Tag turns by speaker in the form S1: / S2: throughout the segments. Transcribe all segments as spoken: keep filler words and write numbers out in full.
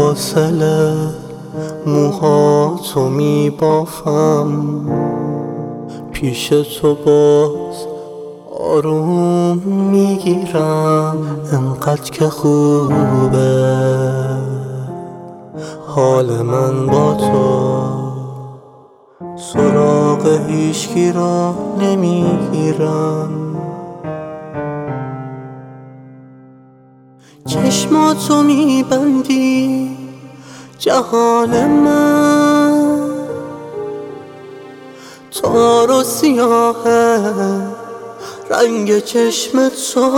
S1: فاصله موهاتو میبافم، پیش تو باز آروم میگیرم. انقدر که خوبه حال من با تو، سراغ هیچکی را نمیگیرم. چشماتو میبندی جهان من، تار و سیاهه رنگ چشم تو.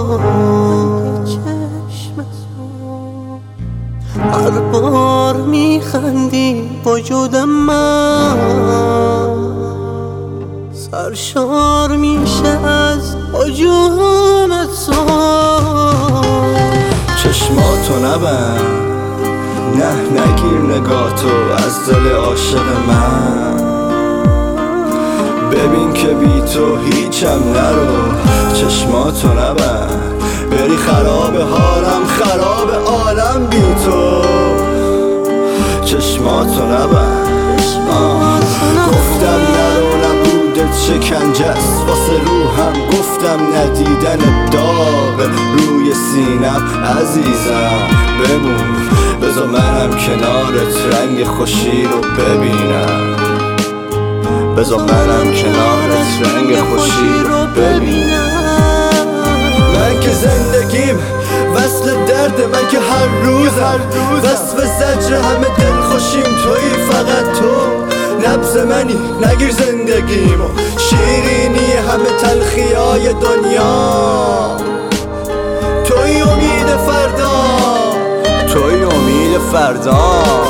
S1: هر بار میخندی وجود من سرشار میشه از هجوم تو.
S2: چشماتو نبند، نه نگیر نگاهتو از دل عاشق من. ببین که بی تو هیچم نرو، چشماتو نبند، بری خراب حالم خراب عالم بی تو. چشماتو نبند، گفتم نرو نبودت شکنجه است واسه روحم، گفتم ندیدن داغ روی سینم. عزیزم بمون، بذار منم کنارت رنگ خوشی رو ببینم. بذار منم کنارت رنگ خوشی رو ببینم. من که زندگیم وصل درد، من که هر روز هر روز وصف زجر همه دل خوشیم تویی، فقط تو نبض منی. نگیر زندگیمو شیرینی همه تلخیای دنیا. توی امید فردا، توی امید فردا.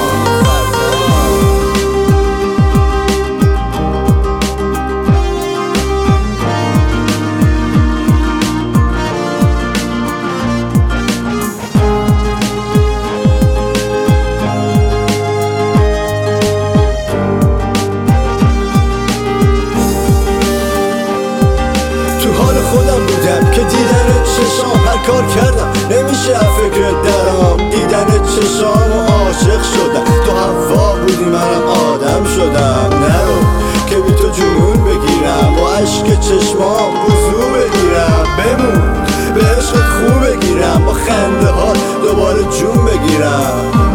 S2: خودم بودم که دیدن چشام هر کار کردم نمیشه فکر درام. دیدن چشام و عاشق شدم، تو هوا بودی منم آدم شدم. نرو که بی تو جنون بگیرم، با عشق چشمام وضو بگیرم. بمون به عشقت خوب بگیرم، با خنده ها دوباره جون بگیرم.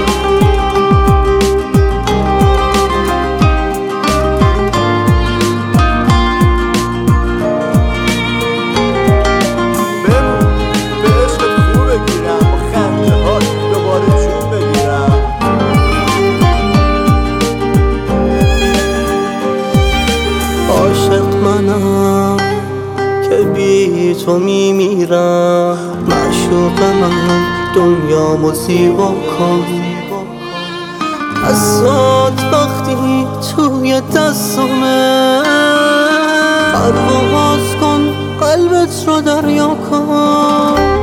S1: عاشق منم که بی تو میمیرم، معشوق من دنیامو زیبا کن. دستات وقتی توی دستمه، پرواز کن قلبت رو دریا کن.